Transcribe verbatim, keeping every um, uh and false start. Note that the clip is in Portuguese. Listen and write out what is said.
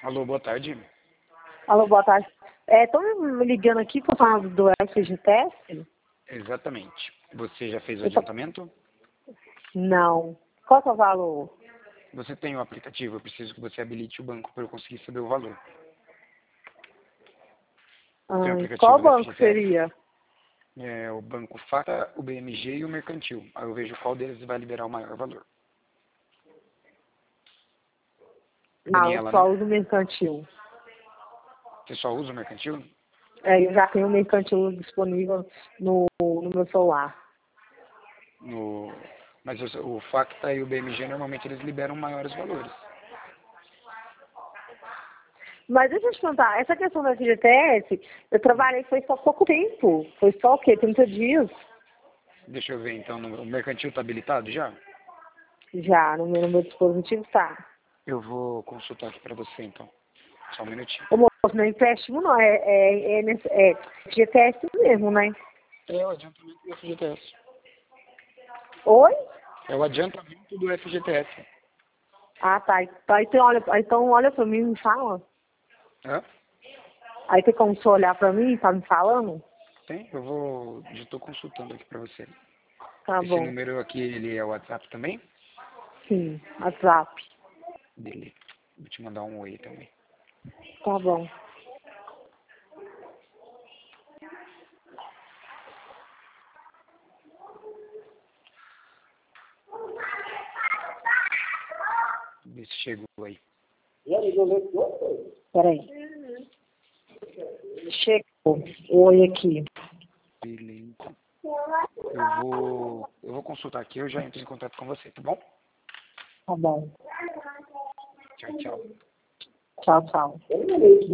Alô, boa tarde. Alô, boa tarde. Estão me ligando aqui por causa do F G T S? Exatamente. Você já fez o Eu tô- adiantamento? Não. Qual que é o valor? Você tem o aplicativo, eu preciso que você habilite o banco para eu conseguir saber o valor. Tem o Ai, aplicativo qual do banco F G T S? seria? É o Banco Facta, o B M G e o Mercantil. Aí eu vejo qual deles vai liberar o maior valor. Ah, eu Daniela, só né? uso mercantil. Você só usa o Mercantil? É, eu já tenho o mercantil disponível no, no meu celular. No... Mas o, o Facta e o B M G normalmente eles liberam maiores valores. Mas deixa eu te perguntar, essa questão do F G T S, eu trabalhei foi só pouco tempo. Foi só o quê? trinta dias? Deixa eu ver então, no- o Mercantil está habilitado já? Já, no meu, no meu dispositivo tá. Eu vou consultar aqui para você então. Só um minutinho. Ô, moço, não é empréstimo não, é, é, é, nesse- é F G T S mesmo, né? É o adiantamento do F G T S. Oi? É o adiantamento do F G T S. Ah, tá. Então, então olha, então olha pra mim e me fala. Hã? Aí tem como você olhar pra mim e tá me falando? Tem? Eu vou... Já estou consultando aqui para você. Tá Esse bom. número aqui, ele é o WhatsApp também? Sim, WhatsApp. Dele. Vou te mandar um oi também. Tá bom. Vê se chegou aí. Peraí. Chegou. Oi aqui. Beleza. Eu vou... Eu vou consultar aqui, eu já entro em contato com você, tá bom? Tá bom. Tchau, tchau. Tchau, tchau.